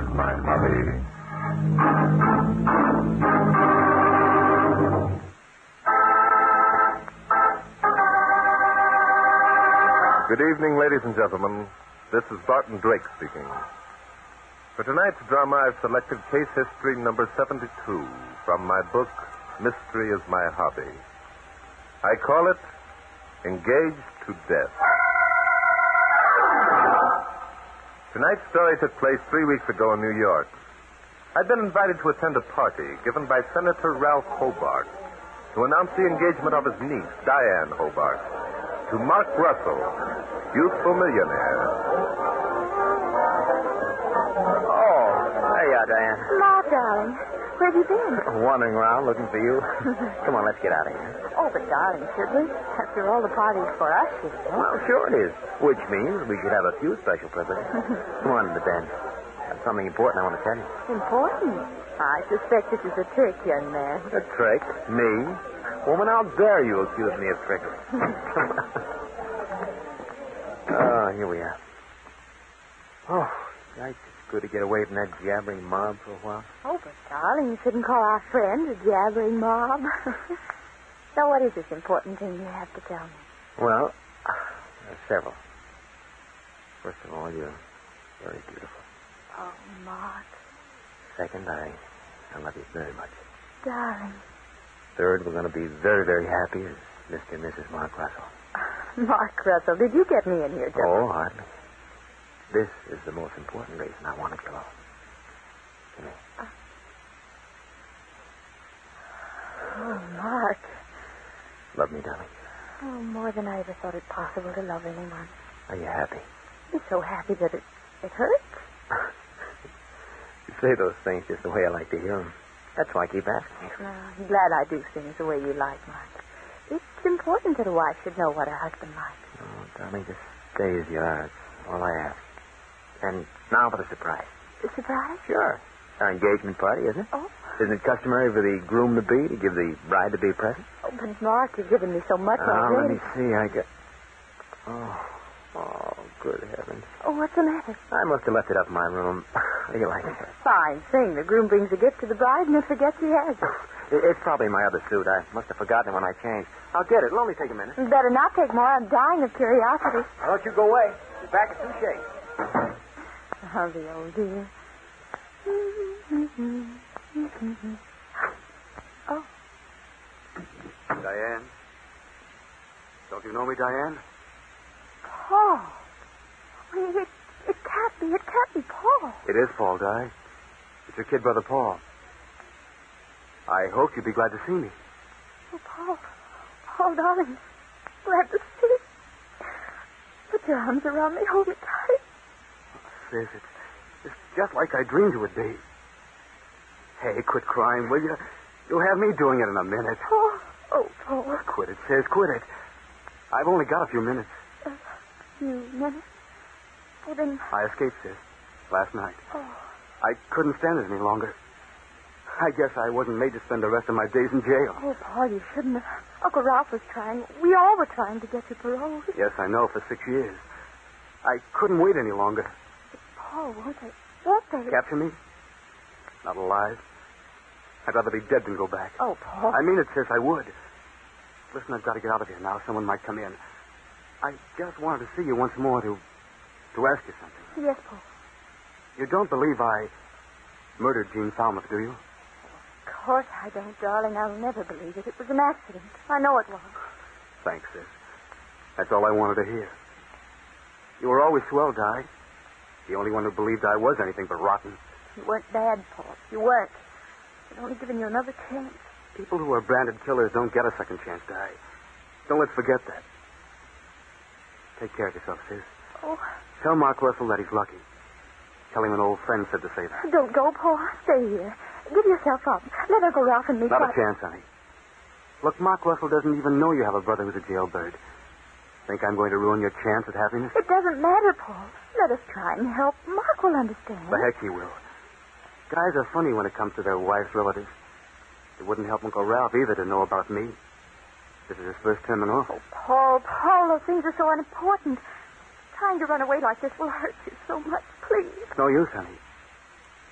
my hobby. Good evening, ladies and gentlemen. This is Barton Drake speaking. For tonight's drama, I've selected case history number 72 from my book, Mystery is My Hobby. I call it Engaged to Death. Tonight's story took place 3 weeks ago in New York. I'd been invited to attend a party given by Senator Ralph Hobart to announce the engagement of his niece, Diane Hobart, to Mark Russell, youthful millionaire. Oh, there you are, Diane. Ma, darling. Where have you been? Wandering around looking for you. Come on, let's get out of here. Oh, but darling, should we? After all, the party's for us, you know. Well, sure it is. Which means we should have a few special privileges. Come on to the bench. There's something important I want to tell you. Important? I suspect this is a trick, young man. A trick? Me? Woman, how dare you accuse me of trickery? Oh, here we are. Oh, nice. It's good to get away from that jabbering mob for a while. Oh, but darling, you shouldn't call our friends a jabbering mob. So what is this important thing you have to tell me? Well, there are several. First of all, you're very beautiful. Oh, Mark. Second, I love you very much. Darling. Third, we're going to be very, very happy as Mr. and Mrs. Mark Russell. Mark Russell, did you get me in here, Joe? Oh, hardly. This is the most important reason I wanted you all. Come here. Oh, Mark. Love me, darling. Oh, more than I ever thought it possible to love anyone. Are you happy? I'm so happy that it hurts. You say those things just the way I like to hear them. That's why I keep asking you. I'm glad I do things the way you like, Mark. It's important that a wife should know what her husband likes. Oh, darling, just stay as you are. That's all I ask. And now for the surprise. The surprise? Sure. Our engagement party, isn't it? Oh. Isn't it customary for the groom-to-be to give the bride-to-be a present? Oh, but Mark, you've given me so much already. Let me see. I got... Oh, good heavens. Oh, what's the matter? I must have left it up in my room. How do you like it? Fine thing. The groom brings a gift to the bride and then forgets he has it. It's probably my other suit. I must have forgotten it when I changed. I'll get it. It'll only take a minute. You better not take more. I'm dying of curiosity. Why don't you go away? Be back in 2 shakes. Oh, the old dear. Oh. Diane? Don't you know me, Diane? Paul. It can't be. It can't be Paul. It is Paul, Di. It's your kid brother, Paul. I hoped you'd be glad to see me. Oh, Paul. Paul, darling. Glad to see you. Put your arms around me. Hold me tight. Sis, it's just like I dreamed it would be. Hey, quit crying, will you? You'll have me doing it in a minute. Oh, Paul. Quit it, sis, quit it. I've only got a few minutes. Few minutes? Oh, then... I escaped, sis, last night. Oh. I couldn't stand it any longer. I guess I wasn't made to spend the rest of my days in jail. Oh, Paul, you shouldn't have. Uncle Ralph was trying. We all were trying to get you paroled. Yes, I know, for 6 years. I couldn't wait any longer. But, Paul, won't they? Capture me? Not alive. I'd rather be dead than go back. Oh, Paul. I mean it, sis, I would. Listen, I've got to get out of here now. Someone might come in. I just wanted to see you once more to ask you something. Yes, Paul. You don't believe I murdered Gene Falmouth, do you? Of course I don't, darling. I'll never believe it. It was an accident. I know it was. Thanks, sis. That's all I wanted to hear. You were always swell, Di. The only one who believed I was anything but rotten. You weren't bad, Paul. You weren't. I'd only given you another chance. People who are branded killers don't get a second chance, Di. Don't let's forget that. Take care of yourself, sis. Oh. Tell Mark Russell that he's lucky. Tell him an old friend said to say that. Don't go, Paul. Stay here. Give yourself up. Let Uncle Ralph and me Not a chance, honey. Look, Mark Russell doesn't even know you have a brother who's a jailbird. Think I'm going to ruin your chance at happiness? It doesn't matter, Paul. Let us try and help. Mark will understand. The heck he will. Guys are funny when it comes to their wives' relatives. It wouldn't help Uncle Ralph either to know about me. This is his first term in office. Oh, Paul, those things are so unimportant. Trying to run away like this will hurt you so much. Please. It's no use, honey.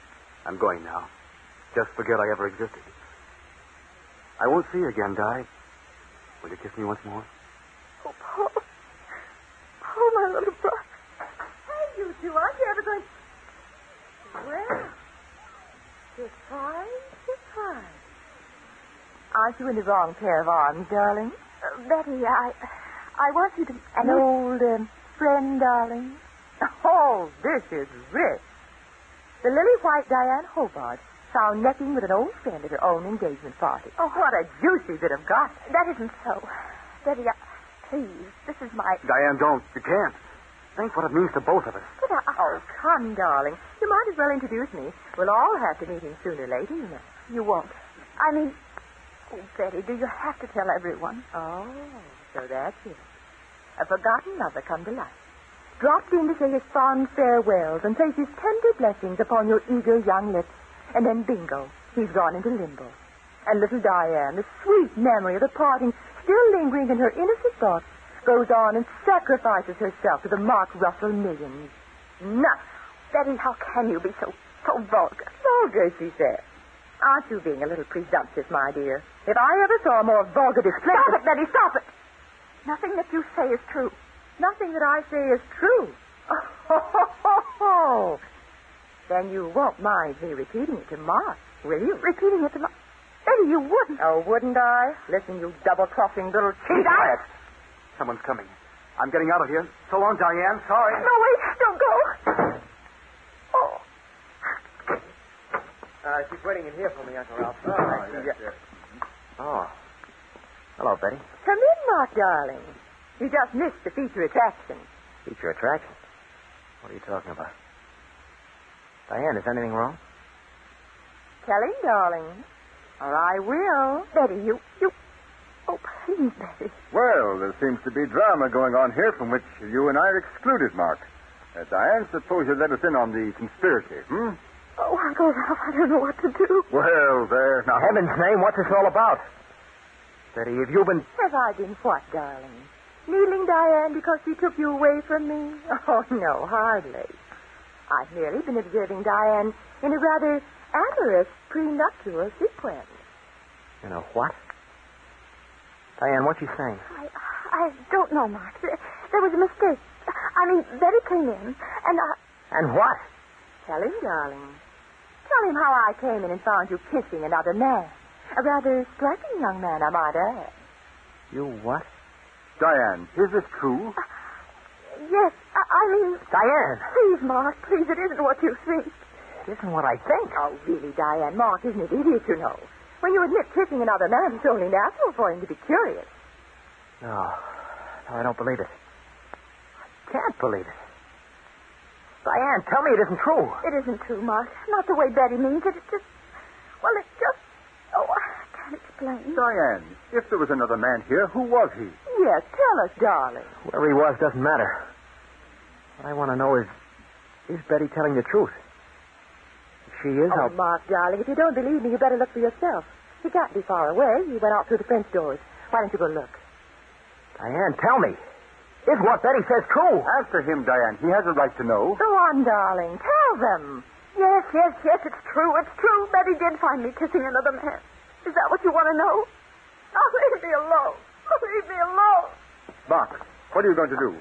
I'm going now. Just forget I ever existed. I won't see you again, Di. Will you kiss me once more? Oh, Paul. Paul, my little brother. Hey, you two, aren't you ever going... Well, surprise. Aren't you in the wrong pair of arms, darling? Betty, I want you to... An old friend, darling? Oh, this is rich. The lily white Diane Hobart found necking with an old friend at her own engagement party. Oh, what a juicy bit of gossip. That isn't so. Betty, please, this is my... Diane, don't. You can't. Think what it means to both of us. But Oh, come, darling. You might as well introduce me. We'll all have to meet him sooner or later, you know. You won't. I mean... Oh, Betty, do you have to tell everyone? Oh, so that's it. A forgotten lover come to life. Dropped in to say his fond farewells and place his tender blessings upon your eager young lips. And then bingo, he's gone into limbo. And little Diane, the sweet memory of the parting still lingering in her innocent thoughts, goes on and sacrifices herself to the Mark Russell millions. Nuts! Betty, how can you be so vulgar? Vulgar, she said. Aren't you being a little presumptuous, my dear? If I ever saw a more vulgar display... Stop it, Betty, stop it! Nothing that you say is true. Nothing that I say is true. Oh. Then you won't mind me repeating it to Mark, will you? Repeating it to my... Betty, you wouldn't. Oh, wouldn't I? Listen, you double-crossing little cheat. Quiet. Someone's coming. I'm getting out of here. So long, Diane. Sorry. No, wait, don't go. Oh. She's waiting in here for me, Uncle Ralph. Yes. Oh. Hello, Betty. Come in, Mark, darling. You just missed the feature attraction. Feature attraction? What are you talking about? Diane, is anything wrong? Tell him, darling. Or I will. Betty, you... Oh, please, Betty. Well, there seems to be drama going on here from which you and I are excluded, Mark. Diane, suppose you let us in on the conspiracy, Oh, Uncle Ralph, I don't know what to do. Well, there. Now, Heaven's name, what's this all about? Betty, have you been... Have I been what, darling? Kneeling, Diane, because she took you away from me? Oh, no, hardly. I've merely been observing Diane in a rather amorous prenuptial sequence. You know what? Diane, what's she saying? I don't know, Mark. There was a mistake. I mean, Betty came in, and I... And what? Tell him, darling. Tell him how I came in and found you kissing another man. A rather striking young man, I might add. You what? Diane, is this true? Yes, I mean... Diane! Please, Mark, please, it isn't what you think. It isn't what I think. Oh, really, Diane. Mark isn't an idiot, you know. When you admit kissing another man, it's only natural for him to be curious. No, I don't believe it. I can't believe it. Diane, tell me it isn't true. It isn't true, Mark. Not the way Betty means it. It's just... Well, it's just... Oh, I can't explain. Diane, if there was another man here, who was he? Yes, tell us, darling. Where he was doesn't matter. What I want to know is Betty telling the truth? If she is, Oh, I'll... Mark, darling, if you don't believe me, you better look for yourself. He can't be far away. He went out through the French doors. Why don't you go look? Diane, tell me. Is what Betty says true? Answer him, Diane. He has a right to know. Go on, darling. Tell them. Yes, it's true. It's true. Betty did find me kissing another man. Is that what you want to know? Oh, leave me alone. Oh, leave me alone. Mark, what are you going to do?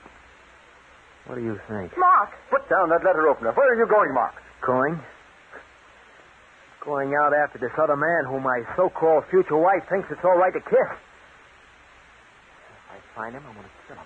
What do you think? Mark. Put down that letter opener. Where are you going, Mark? Going out after this other man whom my so-called future wife thinks it's all right to kiss. If I find him, I'm going to kill him.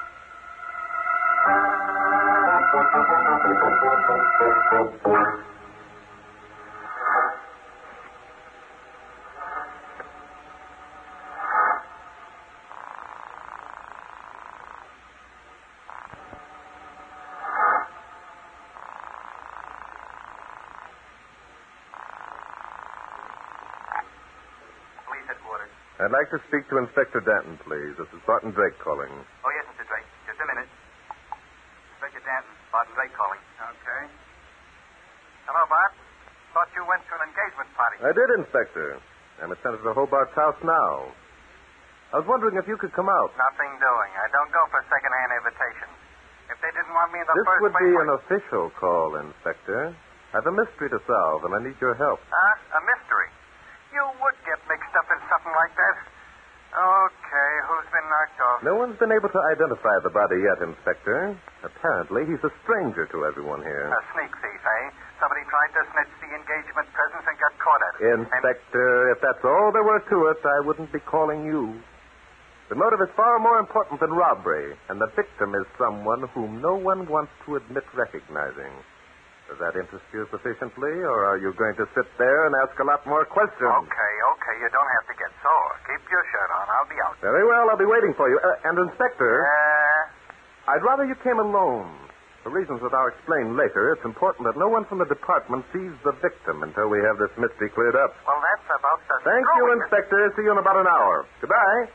I'd like to speak to Inspector Danton, please. This is Barton Drake calling. Oh, yes, Mr. Drake. Just a minute. Inspector Danton, Barton Drake calling. Okay. Hello, Bart. Thought you went to an engagement party. I did, Inspector. I'm at Senator Hobart's house now. I was wondering if you could come out. Nothing doing. I don't go for second-hand invitations. If they didn't want me in the This first would place... be an official call, Inspector. I've a mystery to solve, and I need your help. A mystery? You would get mixed up in something like that. Okay, who's been knocked off? No one's been able to identify the body yet, Inspector. Apparently, he's a stranger to everyone here. A sneak thief, eh? Somebody tried to snitch the engagement presents and got caught at it. Inspector, if that's all there were to it, I wouldn't be calling you. The motive is far more important than robbery, and the victim is someone whom no one wants to admit recognizing. Does that interest you sufficiently, or are you going to sit there and ask a lot more questions? Okay, you don't have to get sore. Keep your shirt on. I'll be out. Very well, I'll be waiting for you. And, Inspector, I'd rather you came alone. For reasons that I'll explain later, it's important that no one from the department sees the victim until we have this mystery cleared up. Well, that's about the... Thank you, Inspector. See you in about an hour. Goodbye.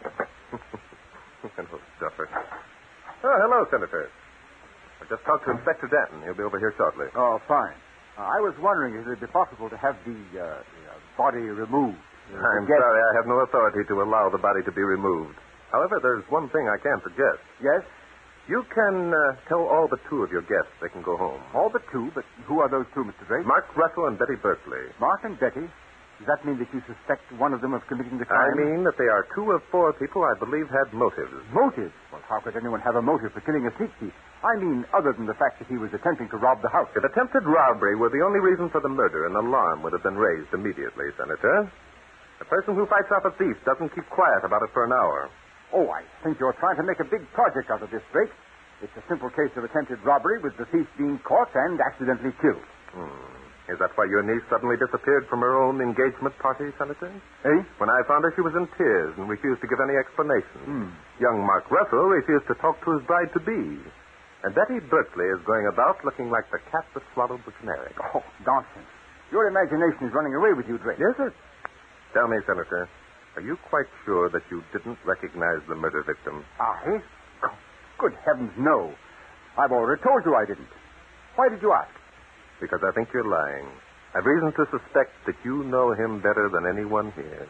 Hello, stuffer. Oh, hello, Senator. I just talked to Inspector Danton. He'll be over here shortly. Oh, fine. I was wondering if it would be possible to have the body removed. I'm sorry, I have no authority to allow the body to be removed. However, there's one thing I can suggest. Yes? You can tell all but two of your guests they can go home. All but two? But who are those two, Mr. Drake? Mark Russell and Betty Berkeley. Mark and Betty? Does that mean that you suspect one of them of committing the crime? I mean that they are two of four people I believe had motives. Motives? Well, how could anyone have a motive for killing a sneak thief? I mean, other than the fact that he was attempting to rob the house. If attempted robbery were the only reason for the murder, an alarm would have been raised immediately, Senator. A person who fights off a thief doesn't keep quiet about it for an hour. Oh, I think you're trying to make a big project out of this, Drake. It's a simple case of attempted robbery with the thief being caught and accidentally killed. Is that why your niece suddenly disappeared from her own engagement party, Senator? Eh? When I found her, she was in tears and refused to give any explanation. Young Mark Russell refused to talk to his bride-to-be. And Betty Berkeley is going about looking like the cat that swallowed the canary. Oh, nonsense. Your imagination is running away with you, Drake. Yes, sir. Tell me, Senator, are you quite sure that you didn't recognize the murder victim? I? Oh, good heavens, no. I've already told you I didn't. Why did you ask? Because I think you're lying. I've reason to suspect that you know him better than anyone here.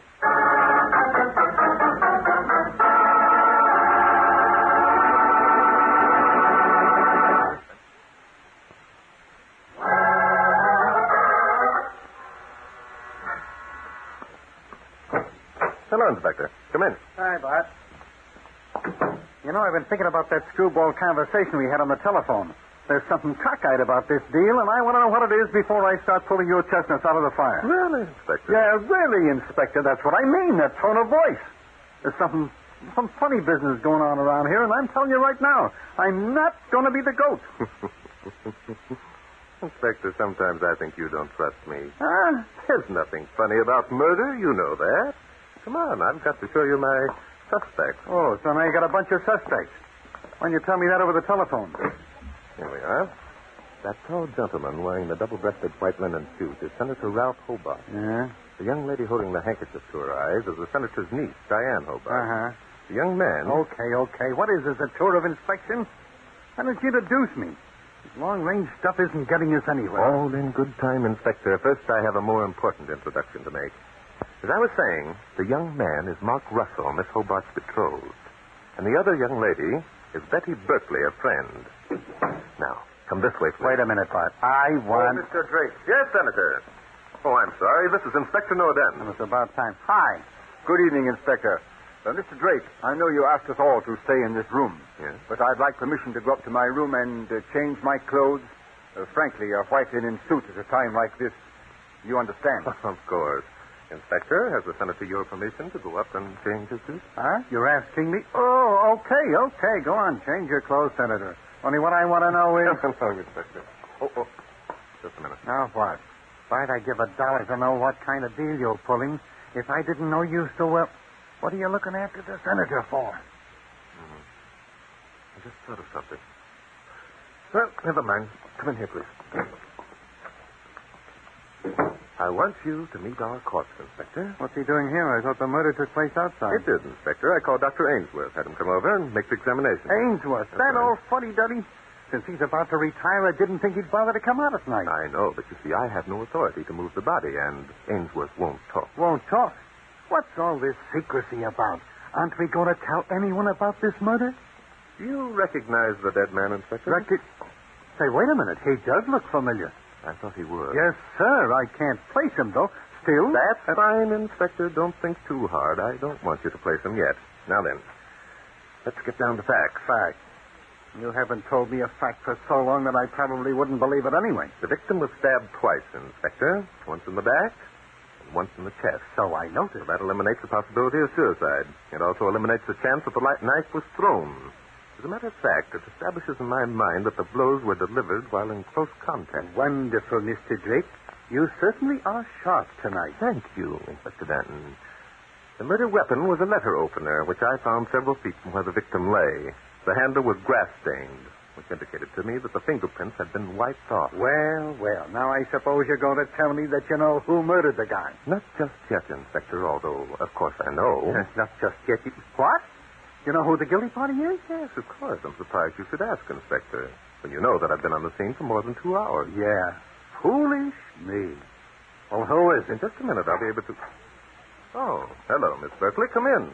Hello, Inspector. Come in. Hi, Bart. You know, I've been thinking about that screwball conversation we had on the telephone. There's something cockeyed about this deal, and I want to know what it is before I start pulling your chestnuts out of the fire. Really, Inspector? Yeah, really, Inspector. That's what I mean, that tone of voice. There's some funny business going on around here, and I'm telling you right now, I'm not going to be the goat. Inspector, sometimes I think you don't trust me. Huh? There's nothing funny about murder. You know that. Come on, I've got to show you my suspect. Oh, so now you got a bunch of suspects. Why don't you tell me that over the telephone? Here we are. That tall gentleman wearing the double-breasted white linen suit is Senator Ralph Hobart. Yeah? The young lady holding the handkerchief to her eyes is the senator's niece, Diane Hobart. Uh-huh. The young man... Okay. What is this, a tour of inspection? Why don't you introduce me? This long-range stuff isn't getting us anywhere. All in good time, Inspector. First, I have a more important introduction to make. As I was saying, the young man is Mark Russell, Miss Hobart's betrothed. And the other young lady is Betty Berkeley, a friend. Now, come this way, please. Wait a minute, Bart. I want... Oh, Mr. Drake. Yes, Senator. Oh, I'm sorry. This is Inspector Norden. It's about time. Hi. Good evening, Inspector. Mr. Drake, I know you asked us all to stay in this room. Yes? But I'd like permission to go up to my room and change my clothes. Frankly, a white linen suit at a time like this. You understand? Of course. Inspector, has the senator your permission to go up and change his suit? Huh? You're asking me? Oh, okay. Go on. Change your clothes, Senator. Only what I want to know is... Hello, Inspector. Oh. Just a minute. Now what? Why'd I give $1 to know what kind of deal you're pulling if I didn't know you so well? What are you looking after the senator for? I just thought of something. Well, never mind. Come in here, please. I want you to meet our corpse, Inspector. What's he doing here? I thought the murder took place outside. It did, Inspector. I called Dr. Ainsworth, had him come over and make the examination. Ainsworth? That old fuddy-duddy? Since he's about to retire, I didn't think he'd bother to come out at night. I know, but you see, I have no authority to move the body, and Ainsworth won't talk. Won't talk? What's all this secrecy about? Aren't we going to tell anyone about this murder? Do you recognize the dead man, Inspector? Say, wait a minute. He does look familiar. I thought he would. Yes, sir. I can't place him, though. Still... That's fine, Inspector. Don't think too hard. I don't want you to place him yet. Now then, let's get down to facts. Fact. You haven't told me a fact for so long that I probably wouldn't believe it anyway. The victim was stabbed twice, Inspector. Once in the back and once in the chest. So I noticed. So that eliminates the possibility of suicide. It also eliminates the chance that the light knife was thrown. As a matter of fact, it establishes in my mind that the blows were delivered while in close contact. Wonderful, Mr. Drake. You certainly are sharp tonight. Thank you, Inspector Danton. The murder weapon was a letter opener, which I found several feet from where the victim lay. The handle was grass-stained, which indicated to me that the fingerprints had been wiped off. Well, now I suppose you're going to tell me that you know who murdered the guy. Not just yet, Inspector, although, of course, I know. Not just yet. What? You know who the guilty party is? Yes, of course. I'm surprised you should ask, Inspector. When you know that I've been on the scene for more than 2 hours. Yeah. Foolish me. Well, who is In it? just a minute, I'll be able to... Oh, hello, Miss Berkeley. Come in.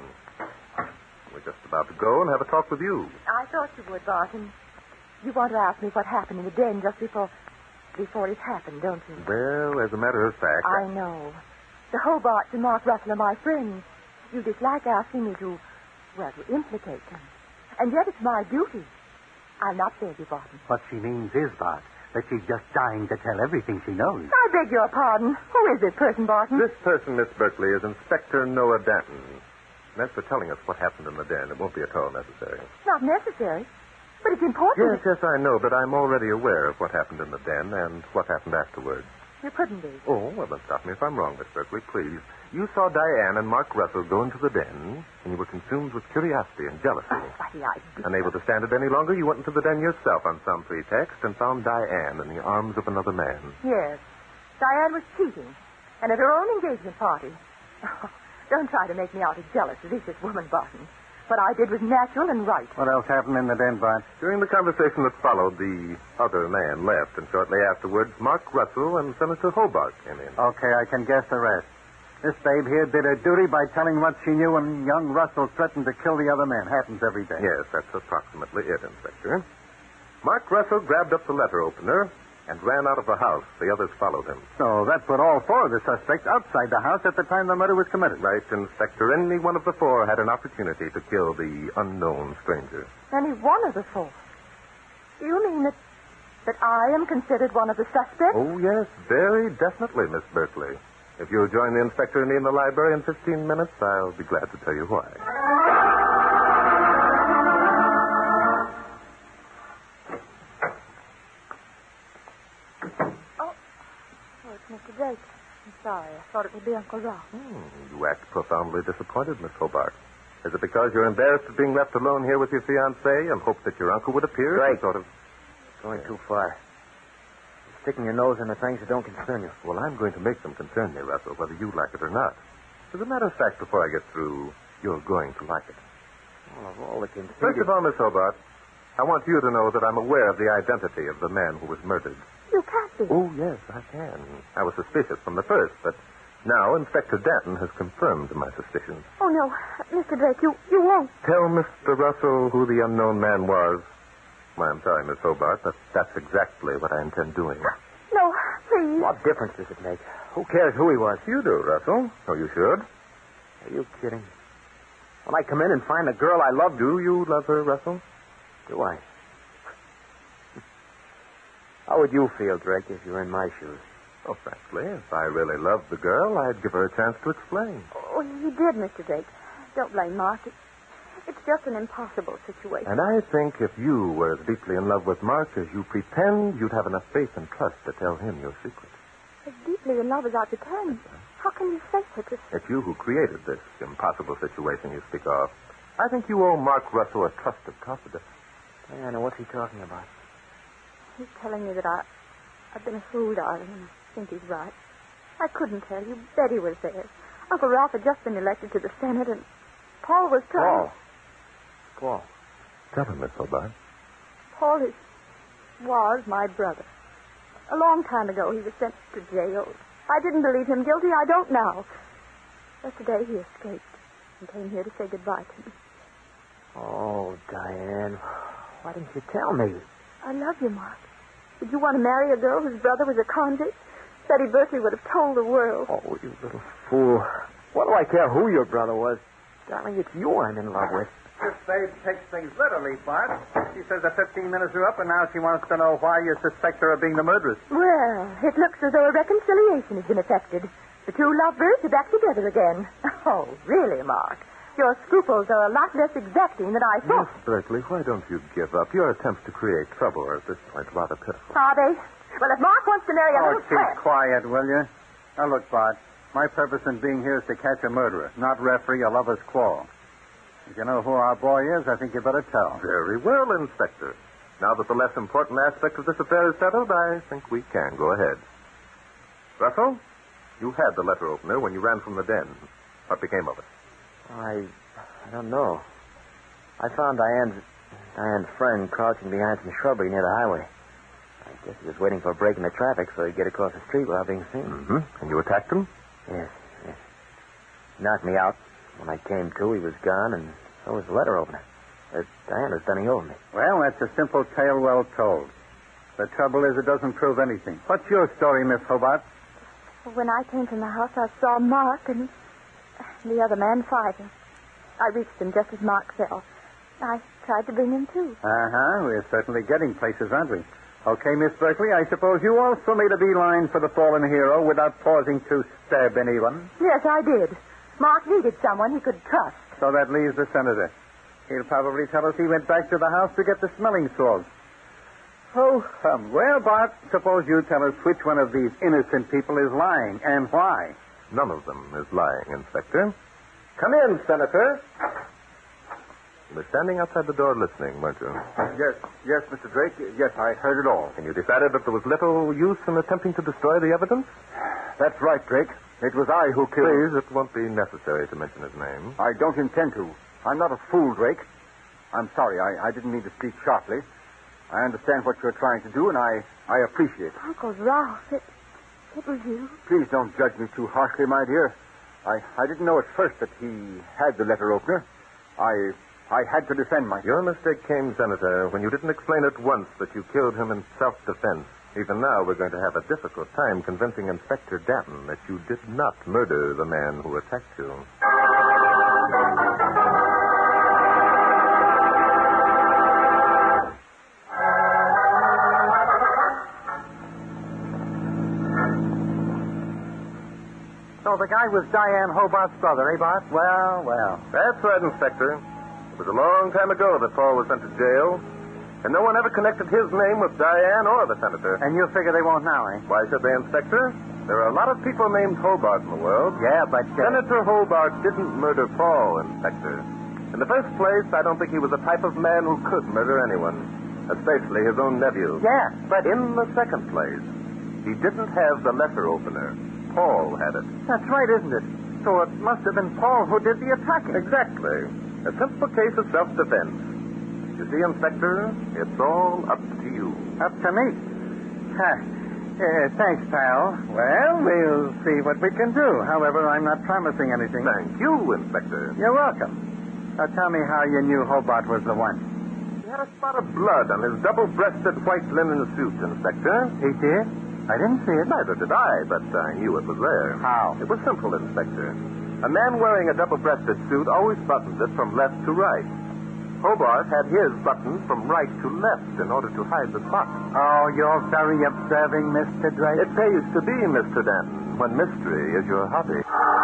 We're just about to go and have a talk with you. I thought you would, Barton. You want to ask me what happened in the den just before it happened, don't you? Well, as a matter of fact... I know. The Hobarts and Mark Russell are my friends. You dislike asking me to implicate them. And yet it's my duty. I'll not fail you, Barton. What she means is, Bart, that she's just dying to tell everything she knows. I beg your pardon. Who is this person, Barton? This person, Miss Berkeley, is Inspector Noah Danton. And as for telling us what happened in the den, it won't be at all necessary. It's not necessary. But it's important. Yes, I know, but I'm already aware of what happened in the den and what happened afterwards. You couldn't be. Oh, well, then stop me if I'm wrong, Miss Berkeley, please. You saw Diane and Mark Russell go into the den, and you were consumed with curiosity and jealousy. Why, I... Unable to stand it any longer, you went into the den yourself on some pretext and found Diane in the arms of another man. Yes. Diane was cheating. And at her own engagement party. Don't try to make me out a jealous, vicious woman, Barton. What I did was natural and right. What else happened in the den, Bart? During the conversation that followed, the other man left, and shortly afterwards, Mark Russell and Senator Hobart came in. Okay, I can guess the rest. This babe here did her duty by telling what she knew, and young Russell threatened to kill the other man. Happens every day. Yes, that's approximately it, Inspector. Mark Russell grabbed up the letter opener and ran out of the house. The others followed him. So that put all four of the suspects outside the house at the time the murder was committed. Right, Inspector. Any one of the four had an opportunity to kill the unknown stranger. Any one of the four? You mean that I am considered one of the suspects? Oh, yes, very definitely, Miss Berkeley. If you'll join the inspector and me in the library in 15 minutes, I'll be glad to tell you why. Oh, it's Mr. Drake. I'm sorry. I thought it would be Uncle Ralph. You act profoundly disappointed, Miss Hobart. Is it because you're embarrassed at being left alone here with your fiancée and hoped that your uncle would appear? Drake. Sort of... Going too far. Sticking your nose into things that don't concern you. Well, I'm going to make them concern you, Russell, whether you like it or not. As a matter of fact, before I get through, you're going to like it. Well, of all the conceited... First of all, Miss Hobart, I want you to know that I'm aware of the identity of the man who was murdered. You can't be. Oh, yes, I can. I was suspicious from the first, but now Inspector Danton has confirmed my suspicions. Oh, no. Mr. Drake, you won't. Tell Mr. Russell who the unknown man was. Why, I'm sorry, Miss Hobart, but that's exactly what I intend doing. No, please. What difference does it make? Who cares who he was? You do, Russell. Oh, you should. Are you kidding? When I come in and find the girl I love, Do you love her, Russell? do I? How would you feel, Drake, if you were in my shoes? Oh, frankly, if I really loved the girl, I'd give her a chance to explain. Oh, he did, Mr. Drake. Don't blame Mark. It's just an impossible situation. And I think if you were as deeply in love with Mark as you pretend, you'd have enough faith and trust to tell him your secret. As deeply in love as I pretend. How can you say such a... It's you who created this impossible situation you speak of. I think you owe Mark Russell a trusted confidence. Diana, what's he talking about? He's telling me that I've been a fool, darling, and I think he's right. I couldn't tell you. Betty was there. Uncle Ralph had just been elected to the Senate, and Paul was trying... Paul. Tell him, Miss Hobart. Paul was my brother. A long time ago, he was sent to jail. I didn't believe him guilty. I don't now. But today he escaped and came here to say goodbye to me. Oh, Diane. Why didn't you tell me? I love you, Mark. Did you want to marry a girl whose brother was a convict? Betty Berkeley would have told the world. Oh, you little fool. What do I care who your brother was? Darling, it's you I'm in love with. Miss Babe takes things literally, Bart. She says the 15 minutes are up, and now she wants to know why you suspect her of being the murderess. Well, it looks as though a reconciliation has been effected. The two lovebirds are back together again. Oh, really, Mark? Your scruples are a lot less exacting than I thought. Miss Berkeley, why don't you give up? Your attempts to create trouble are at this point rather pitiful. Are they? Well, if Mark wants to marry a little keep tramp... quiet, will you? Now, look, Bart, my purpose in being here is to catch a murderer, not referee a lover's quarrel. If you know who our boy is, I think you better tell. Very well, Inspector. Now that the less important aspect of this affair is settled, I think we can go ahead. Russell, you had the letter opener when you ran from the den. What became of it? I don't know. I found Diane's friend crouching behind some shrubbery near the highway. I guess he was waiting for a break in the traffic so he'd get across the street without being seen. Mm-hmm. And you attacked him? Yes. He knocked me out. When I came to, he was gone, and so was the letter opener. Diane was bending over me. Well, that's a simple tale well told. The trouble is it doesn't prove anything. What's your story, Miss Hobart? When I came from the house, I saw Mark and the other man fighting. I reached him just as Mark fell. I tried to bring him to. Uh-huh. We're certainly getting places, aren't we? Okay, Miss Berkeley, I suppose you also made a beeline for the fallen hero without pausing to stab anyone. Yes, I did. Mark needed someone he could trust. So that leaves the senator. He'll probably tell us he went back to the house to get the smelling salts. Oh, well, Bart, suppose you tell us which one of these innocent people is lying and why. None of them is lying, Inspector. Come in, Senator. You were standing outside the door listening, weren't you? Yes, Mr. Drake. Yes, I heard it all. And you decided that there was little use in attempting to destroy the evidence? That's right, Drake. It was I who killed... Please, it won't be necessary to mention his name. I don't intend to. I'm not a fool, Drake. I'm sorry. I didn't mean to speak sharply. I understand what you're trying to do, and I appreciate it. Uncle Ralph, it was you. Please don't judge me too harshly, my dear. I didn't know at first that he had the letter opener. I had to defend myself. Your mistake came, Senator, when you didn't explain at once that you killed him in self-defense. Even now, we're going to have a difficult time convincing Inspector Danton that you did not murder the man who attacked you. So the guy was Diane Hobart's brother, eh, Bart? Well. That's right, Inspector. It was a long time ago that Paul was sent to jail. And no one ever connected his name with Diane or the senator. And you figure they won't now, eh? Why should they, Inspector? There are a lot of people named Hobart in the world. Yeah, but... Senator Hobart didn't murder Paul, Inspector. In the first place, I don't think he was the type of man who could murder anyone, especially his own nephew. Yeah, but... In the second place, he didn't have the letter opener. Paul had it. That's right, isn't it? So it must have been Paul who did the attacking. Exactly. A simple case of self-defense. You see, Inspector, it's all up to you. Up to me? Thanks, pal. Well, we'll see what we can do. However, I'm not promising anything. Thank you, Inspector. You're welcome. Now tell me how you knew Hobart was the one. He had a spot of blood on his double-breasted white linen suit, Inspector. He did? I didn't see it. Neither did I, but I knew it was there. How? It was simple, Inspector. A man wearing a double-breasted suit always buttons it from left to right. Hobart had his buttoned from right to left in order to hide the spot. Oh, you're very observing, Mr. Drake. It pays to be, Mr. Danton, when mystery is your hobby.